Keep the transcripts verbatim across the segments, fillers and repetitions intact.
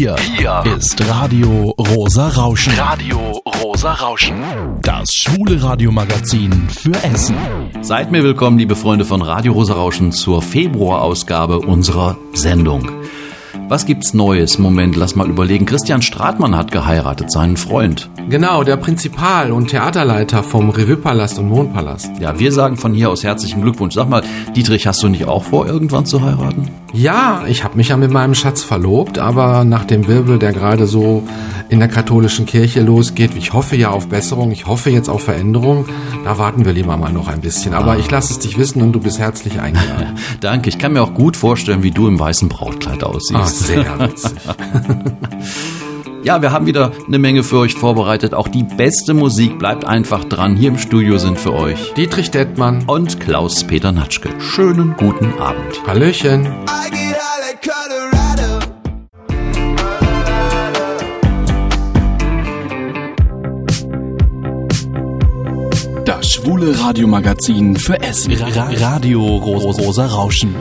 Hier, Hier ist Radio Rosa Rauschen. Radio Rosa Rauschen. Das schwule Radiomagazin für Essen. Seid mir willkommen, liebe Freunde von Radio Rosa Rauschen, zur Februarausgabe unserer Sendung. Was gibt's Neues? Moment, lass mal überlegen. Christian Stratmann hat geheiratet, seinen Freund. Genau, der Prinzipal und Theaterleiter vom Revue-Palast und Mondpalast. Ja, wir sagen von hier aus herzlichen Glückwunsch. Sag mal, Dietrich, hast du nicht auch vor, irgendwann zu heiraten? Ja, ich habe mich ja mit meinem Schatz verlobt, aber nach dem Wirbel, der gerade so in der katholischen Kirche losgeht, ich hoffe ja auf Besserung, ich hoffe jetzt auf Veränderung, da warten wir lieber mal noch ein bisschen. Aber ah. ich lasse es dich wissen und du bist herzlich eingeladen. Danke, ich kann mir auch gut vorstellen, wie du im weißen Brautkleid aussiehst. Ah, sehr witzig. Ja, wir haben wieder eine Menge für euch vorbereitet. Auch die beste Musik, bleibt einfach dran. Hier im Studio sind für euch Dietrich Dettmann und Klaus-Peter Natschke. Schönen guten Abend. Hallöchen. Das schwule Radiomagazin für Essen. Radio Rosa Rauschen.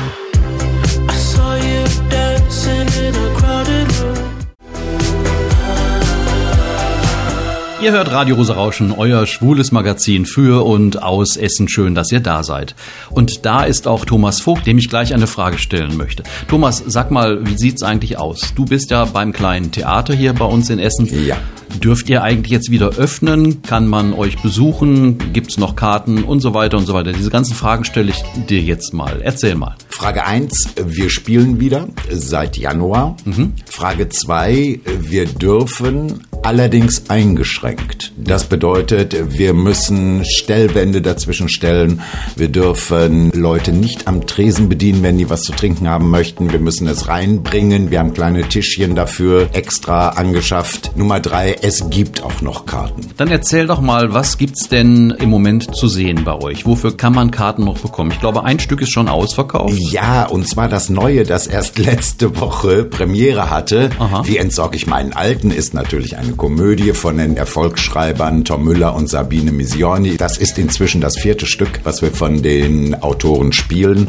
Ihr hört Radio Rosa Rauschen, euer schwules Magazin für und aus Essen. Schön, dass ihr da seid. Und da ist auch Thomas Vogt, dem ich gleich eine Frage stellen möchte. Thomas, sag mal, wie sieht's eigentlich aus? Du bist ja beim kleinen Theater hier bei uns in Essen. Ja. Dürft ihr eigentlich jetzt wieder öffnen? Kann man euch besuchen? Gibt's noch Karten? Und so weiter und so weiter. Diese ganzen Fragen stelle ich dir jetzt mal. Erzähl mal. Frage eins, wir spielen wieder seit Januar. Mhm. Frage zwei, wir dürfen, allerdings eingeschränkt. Das bedeutet, wir müssen Stellwände dazwischen stellen. Wir dürfen Leute nicht am Tresen bedienen, wenn die was zu trinken haben möchten. Wir müssen es reinbringen. Wir haben kleine Tischchen dafür extra angeschafft. Nummer drei, es gibt auch noch Karten. Dann erzähl doch mal, was gibt's denn im Moment zu sehen bei euch? Wofür kann man Karten noch bekommen? Ich glaube, ein Stück ist schon ausverkauft. Ja, und zwar das Neue, das erst letzte Woche Premiere hatte. Aha. Wie entsorge ich meinen Alten, ist natürlich eine Komödie von den Erfolgsschreibern Tom Müller und Sabine Misioni. Das ist inzwischen das vierte Stück, was wir von den Autoren spielen.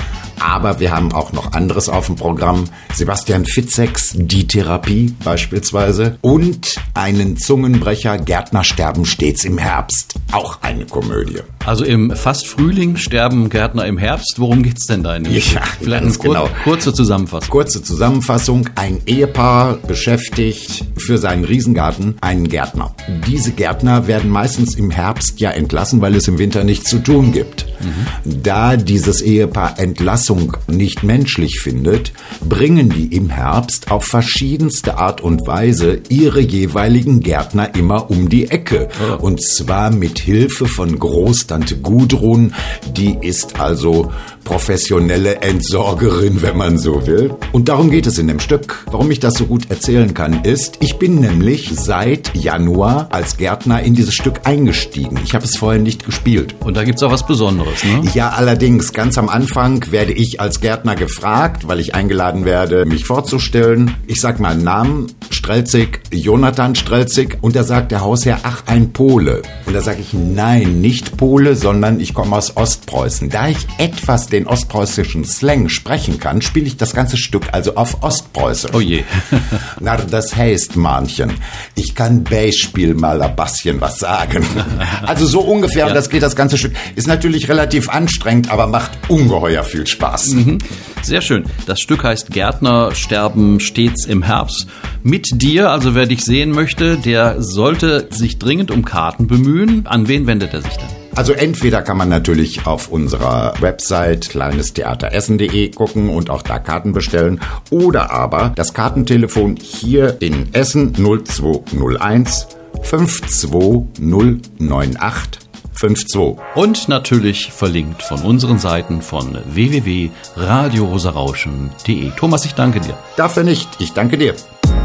Aber wir haben auch noch anderes auf dem Programm. Sebastian Fitzeks, Die Therapie beispielsweise. Und einen Zungenbrecher, Gärtner sterben stets im Herbst. Auch eine Komödie. Also im fast Frühling sterben Gärtner im Herbst. Worum geht's denn da in dem Ja, Vielleicht eine kur- genau. kurze Zusammenfassung. Kurze Zusammenfassung. Ein Ehepaar beschäftigt für seinen Riesengarten einen Gärtner. Diese Gärtner werden meistens im Herbst ja entlassen, weil es im Winter nichts zu tun gibt. Mhm. Da dieses Ehepaar Entlassung nicht menschlich findet, bringen die im Herbst auf verschiedenste Art und Weise ihre jeweiligen Gärtner immer um die Ecke. Oh. Und zwar mit Hilfe von Großtante Gudrun, die ist also professionelle Entsorgerin, wenn man so will. Und darum geht es in dem Stück. Warum ich das so gut erzählen kann, ist, ich bin nämlich seit Januar als Gärtner in dieses Stück eingestiegen. Ich habe es vorher nicht gespielt. Und da gibt's auch was Besonderes, ne? Ja, allerdings, ganz am Anfang werde ich als Gärtner gefragt, weil ich eingeladen werde, mich vorzustellen. Ich sag meinen Namen, Strelzig, Jonathan Strelzig. Und da sagt der Hausherr, ach, ein Pole. Und da sage ich, nein, nicht Pole, sondern ich komme aus Ostpreußen. Da ich etwas den ostpreußischen Slang sprechen kann, spiele ich das ganze Stück also auf Ostpreußisch. Oh je. Na, das heißt, Manchen, ich kann Beispiel mal ein bisschen was sagen. Also so ungefähr, ja. Und das geht das ganze Stück. Ist natürlich relativ anstrengend, aber macht ungeheuer viel Spaß. Mhm. Sehr schön. Das Stück heißt Gärtner sterben stets im Herbst. Mit dir, also wer dich sehen möchte, der sollte sich dringend um Karten bemühen. An wen wendet er sich denn? Also entweder kann man natürlich auf unserer Website kleinestheateressen punkt de gucken und auch da Karten bestellen. Oder aber das Kartentelefon hier in Essen null zwei null eins fünf zwei null neun acht fünf zwei. Und natürlich verlinkt von unseren Seiten von w w w punkt radio rosa rauschen punkt de. Thomas, ich danke dir. Dafür nicht, ich danke dir.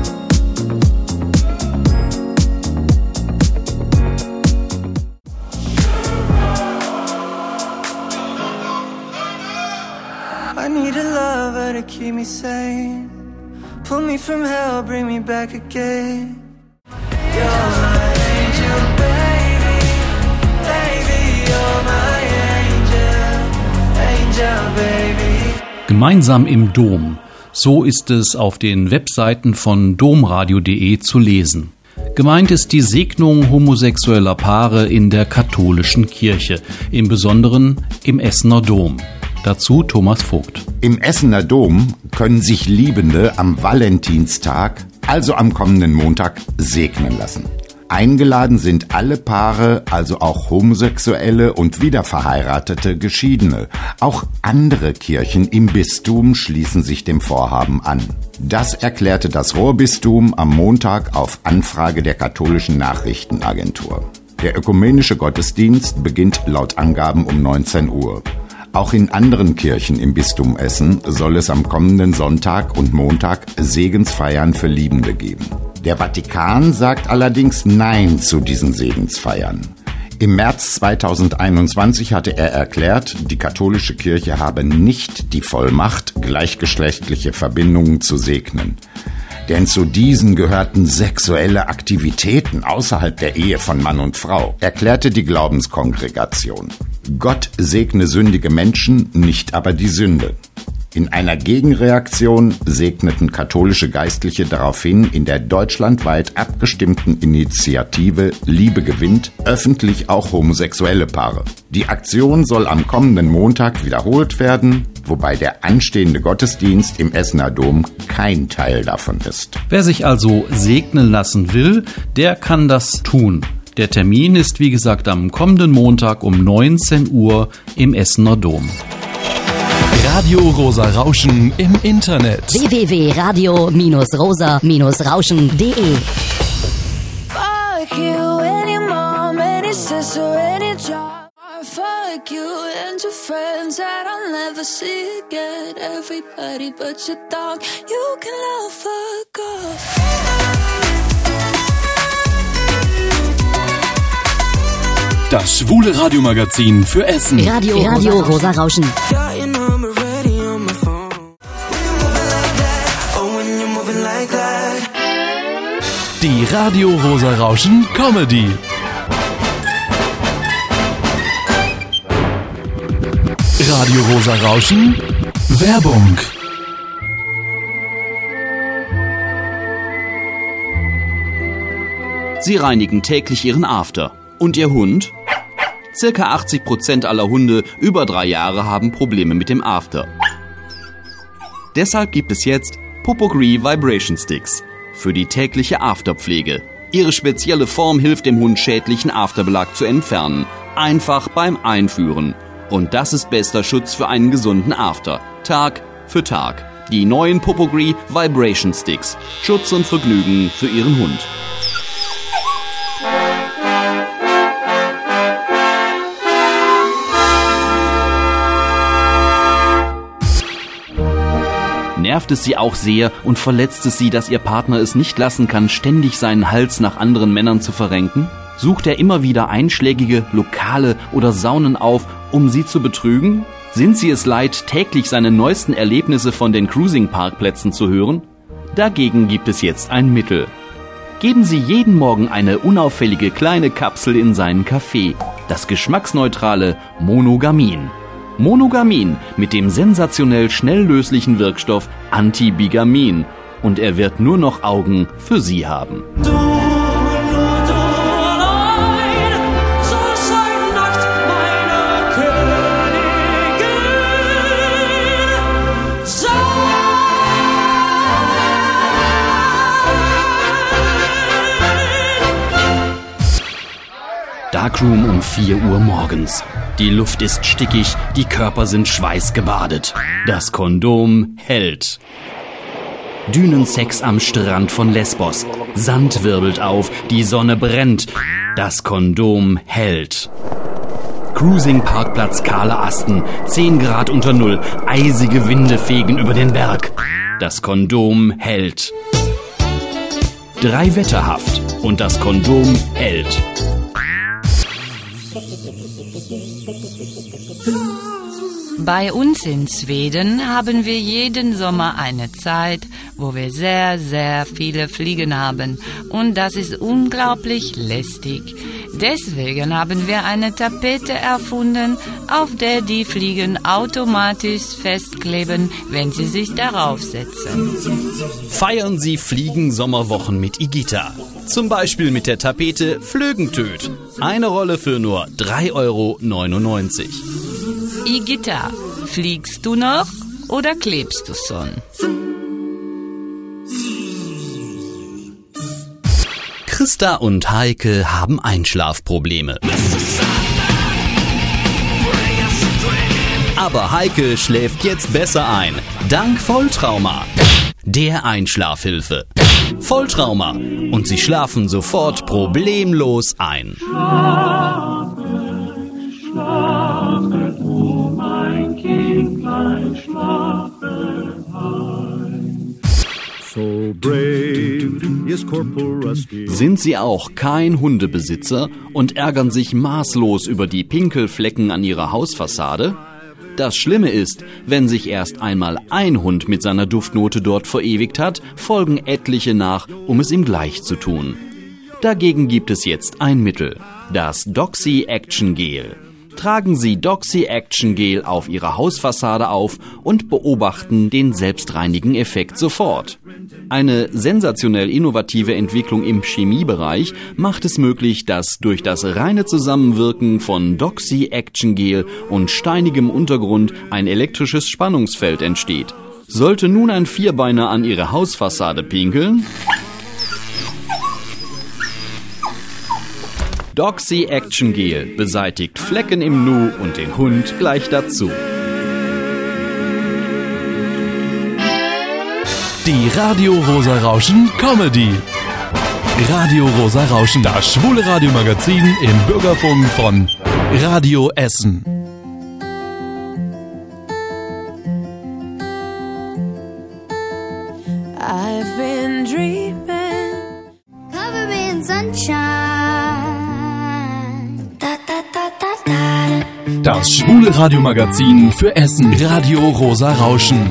I need a lover to keep me sane. Pull me from hell, bring me back again. You're my angel, baby. Baby, you're my angel. Angel, baby. Gemeinsam im Dom So ist es auf den Webseiten von domradio punkt de zu lesen. Gemeint ist die Segnung homosexueller Paare in der katholischen Kirche, im Besonderen im Essener Dom. Dazu Thomas Vogt. Im Essener Dom können sich Liebende am Valentinstag, also am kommenden Montag, segnen lassen. Eingeladen sind alle Paare, also auch homosexuelle und wiederverheiratete Geschiedene. Auch andere Kirchen im Bistum schließen sich dem Vorhaben an. Das erklärte das Ruhrbistum am Montag auf Anfrage der katholischen Nachrichtenagentur. Der ökumenische Gottesdienst beginnt laut Angaben um neunzehn Uhr. Auch in anderen Kirchen im Bistum Essen soll es am kommenden Sonntag und Montag Segensfeiern für Liebende geben. Der Vatikan sagt allerdings Nein zu diesen Segensfeiern. Im März zweitausendeinundzwanzig hatte er erklärt, die katholische Kirche habe nicht die Vollmacht, gleichgeschlechtliche Verbindungen zu segnen. Denn zu diesen gehörten sexuelle Aktivitäten außerhalb der Ehe von Mann und Frau, erklärte die Glaubenskongregation. Gott segne sündige Menschen, nicht aber die Sünde. In einer Gegenreaktion segneten katholische Geistliche daraufhin in der deutschlandweit abgestimmten Initiative Liebe gewinnt öffentlich auch homosexuelle Paare. Die Aktion soll am kommenden Montag wiederholt werden, wobei der anstehende Gottesdienst im Essener Dom kein Teil davon ist. Wer sich also segnen lassen will, der kann das tun. Der Termin ist wie gesagt am kommenden Montag um neunzehn Uhr im Essener Dom. Radio Rosa Rauschen im Internet. w w w punkt radio rosa rauschen punkt de Fuck you and your mom and your sister and your job. Fuck you and your friends that I'll never see again. Everybody but your dog, you can love fuck off. Das schwule Radiomagazin für Essen. Radio, Radio Rosa Rauschen. Die Radio Rosa Rauschen Comedy. Radio Rosa Rauschen Werbung. Sie reinigen täglich Ihren After. Und Ihr Hund? Circa achtzig Prozent aller Hunde über drei Jahre haben Probleme mit dem After. Deshalb gibt es jetzt Popogree Vibration Sticks für die tägliche Afterpflege. Ihre spezielle Form hilft dem Hund, schädlichen Afterbelag zu entfernen. Einfach beim Einführen. Und das ist bester Schutz für einen gesunden After. Tag für Tag. Die neuen Popogree Vibration Sticks. Schutz und Vergnügen für Ihren Hund. Nervt es Sie auch sehr und verletzt es Sie, dass Ihr Partner es nicht lassen kann, ständig seinen Hals nach anderen Männern zu verrenken? Sucht er immer wieder einschlägige Lokale oder Saunen auf, um Sie zu betrügen? Sind Sie es leid, täglich seine neuesten Erlebnisse von den Cruising-Parkplätzen zu hören? Dagegen gibt es jetzt ein Mittel. Geben Sie jeden Morgen eine unauffällige kleine Kapsel in seinen Kaffee. Das geschmacksneutrale Monogamin. Monogamin mit dem sensationell schnell löslichen Wirkstoff Antibigamin. Und er wird nur noch Augen für Sie haben. Du, du, du allein sollst heute Nacht meine Königin sein. Darkroom um vier Uhr morgens. Die Luft ist stickig, die Körper sind schweißgebadet. Das Kondom hält. Dünensex am Strand von Lesbos. Sand wirbelt auf, die Sonne brennt. Das Kondom hält. Cruising-Parkplatz Kahle Asten. zehn Grad unter Null. Eisige Winde fegen über den Berg. Das Kondom hält. Drei Wetterhaft. Und das Kondom hält. Bei uns in Schweden haben wir jeden Sommer eine Zeit, wo wir sehr, sehr viele Fliegen haben. Und das ist unglaublich lästig. Deswegen haben wir eine Tapete erfunden, auf der die Fliegen automatisch festkleben, wenn sie sich darauf setzen. Feiern Sie Fliegen-Sommerwochen mit Igita. Zum Beispiel mit der Tapete Flögentöd. Eine Rolle für nur drei Euro neunundneunzig. Igita, fliegst du noch oder klebst du schon? Christa und Heike haben Einschlafprobleme. Aber Heike schläft jetzt besser ein. Dank Volltrauma. Der Einschlafhilfe. Volltrauma. Und sie schlafen sofort problemlos ein. Schlafe, schlafe, du mein Kindlein, schlafe ein. So brave is Corporal Rusty. Sind Sie auch kein Hundebesitzer und ärgern sich maßlos über die Pinkelflecken an Ihrer Hausfassade? Das Schlimme ist, wenn sich erst einmal ein Hund mit seiner Duftnote dort verewigt hat, folgen etliche nach, um es ihm gleich zu tun. Dagegen gibt es jetzt ein Mittel, das Doxy Action Gel. Tragen Sie Doxy Action Gel auf Ihrer Hausfassade auf und beobachten den selbstreinigen Effekt sofort. Eine sensationell innovative Entwicklung im Chemiebereich macht es möglich, dass durch das reine Zusammenwirken von Doxy Action Gel und steinigem Untergrund ein elektrisches Spannungsfeld entsteht. Sollte nun ein Vierbeiner an Ihre Hausfassade pinkeln? Doxy Action Gel beseitigt Flecken im Nu und den Hund gleich dazu. Die Radio Rosa Rauschen Comedy. Radio Rosa Rauschen, das schwule Radiomagazin im Bürgerfunk von Radio Essen. I've been dreaming, cover me in sunshine. Da, da, da, da, da. Das schwule Radiomagazin für Essen. Radio Rosa Rauschen.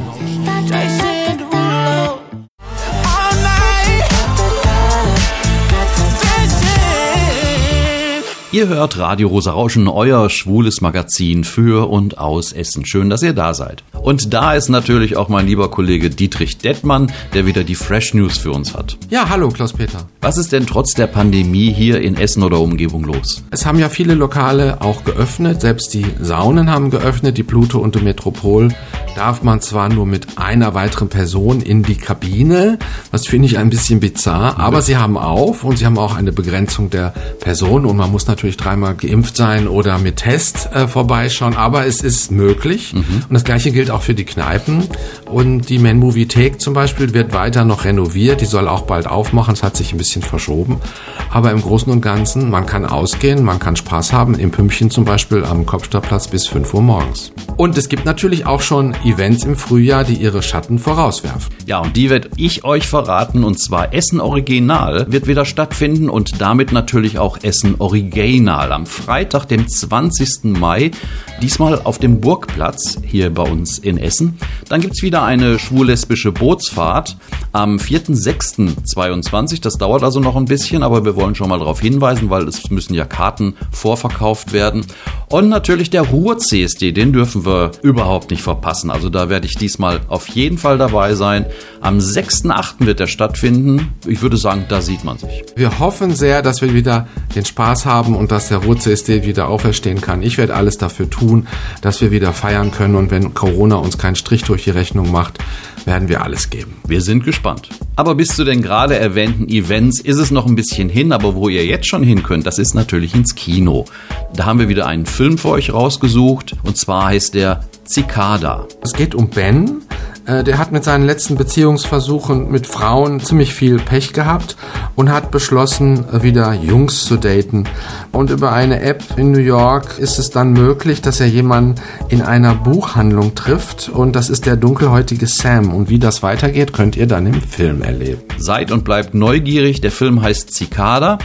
Ihr hört Radio Rosa Rauschen, euer schwules Magazin für und aus Essen. Schön, dass ihr da seid. Und da ist natürlich auch mein lieber Kollege Dietrich Dettmann, der wieder die Fresh News für uns hat. Ja, hallo Klaus-Peter. Was ist denn trotz der Pandemie hier in Essen oder Umgebung los? Es haben ja viele Lokale auch geöffnet, selbst die Saunen haben geöffnet, die Pluto und die Metropol. Darf man zwar nur mit einer weiteren Person in die Kabine, was finde ich ein bisschen bizarr, aber sie haben auf und sie haben auch eine Begrenzung der Person und man muss natürlich dreimal geimpft sein oder mit Test äh, vorbeischauen, aber es ist möglich mhm. und das gleiche gilt auch für die Kneipen und die Men-Movie-Thek zum Beispiel wird weiter noch renoviert, die soll auch bald aufmachen, es hat sich ein bisschen verschoben, aber im Großen und Ganzen, man kann ausgehen, man kann Spaß haben, im Pümpchen zum Beispiel am Kopfstadtplatz bis fünf Uhr morgens. Und es gibt natürlich auch schon Events im Frühjahr, die ihre Schatten vorauswerfen. Ja, und die werde ich euch verraten, und zwar Essen Original wird wieder stattfinden und damit natürlich auch Essen Original am Freitag, dem zwanzigsten Mai, diesmal auf dem Burgplatz hier bei uns in Essen. Dann gibt's wieder eine schwul-lesbische Bootsfahrt am vierten sechsten zweiundzwanzig. Das dauert also noch ein bisschen, aber wir wollen schon mal darauf hinweisen, weil es müssen ja Karten vorverkauft werden. Und natürlich der Ruhr-C S D, den dürfen wir überhaupt nicht verpassen. Also da werde ich diesmal auf jeden Fall dabei sein. Am sechsten achten wird er stattfinden. Ich würde sagen, da sieht man sich. Wir hoffen sehr, dass wir wieder den Spaß haben und dass der Ruhr-C S D wieder auferstehen kann. Ich werde alles dafür tun, dass wir wieder feiern können. Und wenn Corona uns keinen Strich durch die Rechnung macht, werden wir alles geben. Wir sind gespannt. Aber bis zu den gerade erwähnten Events ist es noch ein bisschen hin. Aber wo ihr jetzt schon hin könnt, das ist natürlich ins Kino. Da haben wir wieder einen Film für euch rausgesucht. Und zwar heißt der Cicada. Es geht um Ben. Der hat mit seinen letzten Beziehungsversuchen mit Frauen ziemlich viel Pech gehabt und hat beschlossen, wieder Jungs zu daten. Und über eine App in New York ist es dann möglich, dass er jemanden in einer Buchhandlung trifft. Und das ist der dunkelhäutige Sam. Und wie das weitergeht, könnt ihr dann im Film erleben. Seid und bleibt neugierig. Der Film heißt Cicada.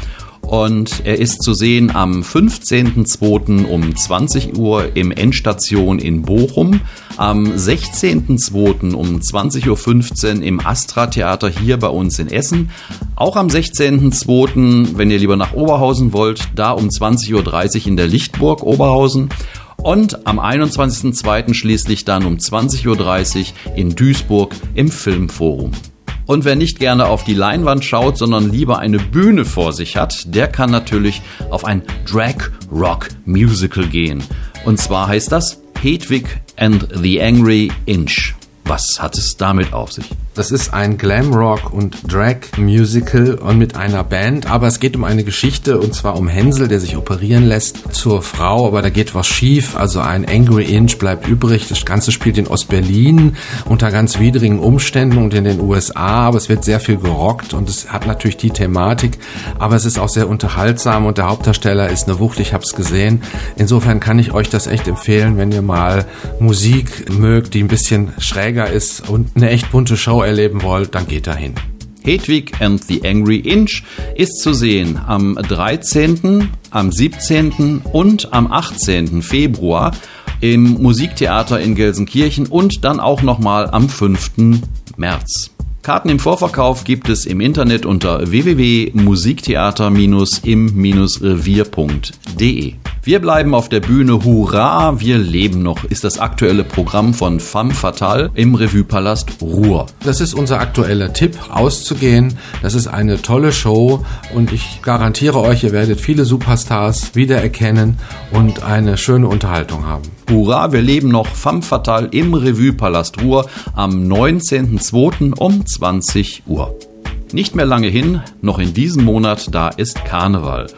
Und er ist zu sehen am fünfzehnten zweiten um zwanzig Uhr im Endstation in Bochum, am sechzehnten zweiten um zwanzig Uhr fünfzehn im Astra Theater hier bei uns in Essen, auch am sechzehnten zweiten, wenn ihr lieber nach Oberhausen wollt, da um zwanzig Uhr dreißig in der Lichtburg Oberhausen und am einundzwanzigsten zweiten schließlich dann um zwanzig Uhr dreißig in Duisburg im Filmforum. Und wer nicht gerne auf die Leinwand schaut, sondern lieber eine Bühne vor sich hat, der kann natürlich auf ein Drag-Rock-Musical gehen. Und zwar heißt das Hedwig and the Angry Inch. Was hat es damit auf sich? Das ist ein Glamrock- und Drag-Musical und mit einer Band, aber es geht um eine Geschichte und zwar um Hänsel, der sich operieren lässt zur Frau, aber da geht was schief, also ein Angry Inch bleibt übrig. Das Ganze spielt in Ostberlin unter ganz widrigen Umständen und in den U S A, aber es wird sehr viel gerockt und es hat natürlich die Thematik, aber es ist auch sehr unterhaltsam und der Hauptdarsteller ist eine Wucht, ich habe es gesehen. Insofern kann ich euch das echt empfehlen, wenn ihr mal Musik mögt, die ein bisschen schräger ist und eine echt bunte Show erleben wollt, dann geht dahin. Hedwig and the Angry Inch ist zu sehen am dreizehnten, am siebzehnten und am achtzehnten Februar im Musiktheater in Gelsenkirchen und dann auch nochmal am fünften März. Karten im Vorverkauf gibt es im Internet unter w w w punkt musiktheater im revier punkt de. Wir bleiben auf der Bühne. Hurra, wir leben noch, ist das aktuelle Programm von Femme Fatale im Revue-Palast Ruhr. Das ist unser aktueller Tipp, auszugehen. Das ist eine tolle Show und ich garantiere euch, ihr werdet viele Superstars wiedererkennen und eine schöne Unterhaltung haben. Hurra, wir leben noch, Femme Fatale im Revue-Palast Ruhr am neunzehnten zweiten um zwanzig Uhr. Nicht mehr lange hin, noch in diesem Monat, da ist Karneval.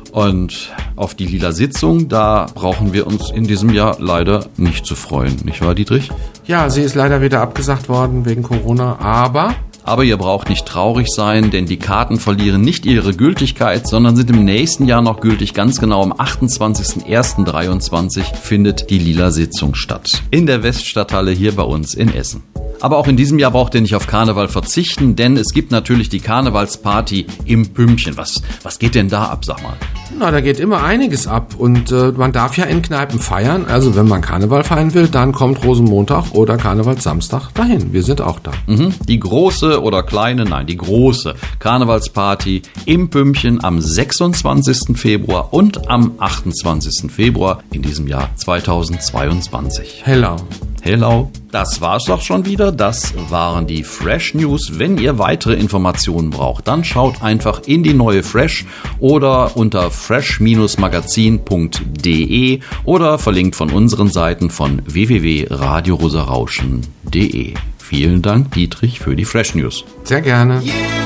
Und auf die Lila Sitzung, da brauchen wir uns in diesem Jahr leider nicht zu freuen. Nicht wahr, Dietrich? Ja, sie ist leider wieder abgesagt worden wegen Corona, aber... Aber ihr braucht nicht traurig sein, denn die Karten verlieren nicht ihre Gültigkeit, sondern sind im nächsten Jahr noch gültig. Ganz genau am achtundzwanzigsten ersten dreiundzwanzig findet die Lila Sitzung statt. In der Weststadthalle hier bei uns in Essen. Aber auch in diesem Jahr braucht ihr nicht auf Karneval verzichten, denn es gibt natürlich die Karnevalsparty im Pümpchen. Was, was geht denn da ab, sag mal? Na, da geht immer einiges ab und äh, man darf ja in Kneipen feiern. Also wenn man Karneval feiern will, dann kommt Rosenmontag oder Karnevalssamstag dahin. Wir sind auch da. Mhm. Die große oder kleine, nein, die große Karnevalsparty im Pümpchen am sechsundzwanzigsten Februar und am achtundzwanzigsten Februar in diesem Jahr zweitausendzweiundzwanzig. Hello. Hello. Das war's doch schon wieder. Das waren die Fresh News. Wenn ihr weitere Informationen braucht, dann schaut einfach in die neue Fresh oder unter fresh magazin punkt de oder verlinkt von unseren Seiten von w w w punkt radio rosa rauschen punkt de. Vielen Dank, Dietrich, für die Fresh News. Sehr gerne.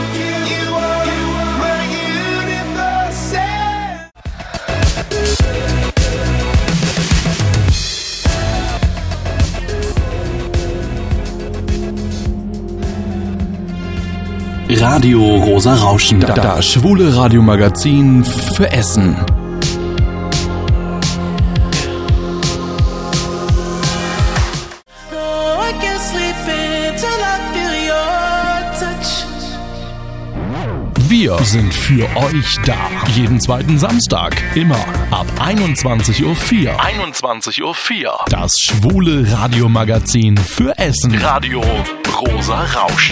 Radio Rosa Rauschen, das schwule Radiomagazin für Essen. Wir sind für euch da. Jeden zweiten Samstag. Immer ab einundzwanzig Uhr vier. einundzwanzig Uhr vier. Das schwule Radiomagazin für Essen. Radio Rosa Rauschen.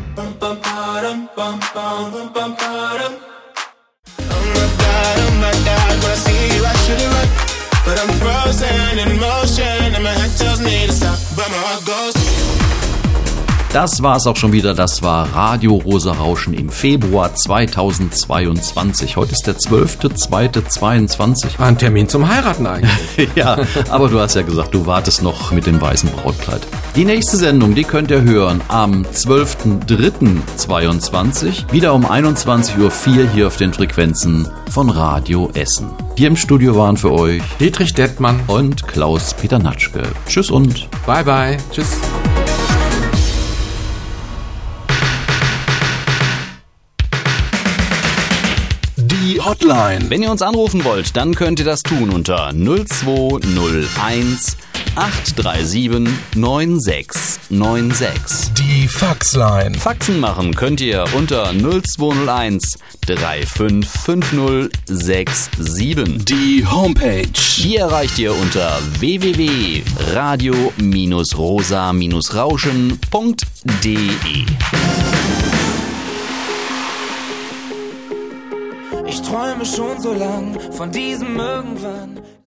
Das war's auch schon wieder. Das war Radio Rosa Rauschen im Februar zweitausendzweiundzwanzig. Heute ist der zwölfter zweiter zweiundzwanzig. Ein Termin zum Heiraten eigentlich. Ja, aber du hast ja gesagt, du wartest noch mit dem weißen Brautkleid. Die nächste Sendung, die könnt ihr hören am zwölfter dritter zweiundzwanzig. Wieder um einundzwanzig Uhr vier hier auf den Frequenzen von Radio Essen. Hier im Studio waren für euch Dietrich Dettmann und Klaus-Peter Natschke. Tschüss und bye bye. Tschüss. Die Hotline. Wenn ihr uns anrufen wollt, dann könnt ihr das tun unter null zwei null eins acht drei sieben neun sechs neun sechs. Die Faxline. Faxen machen könnt ihr unter null zwei null eins drei fünf fünf null sechs sieben. Die Homepage. Die erreicht ihr unter w w w punkt radio rosa rauschen punkt d e. Ich träume schon so lang von diesem irgendwann.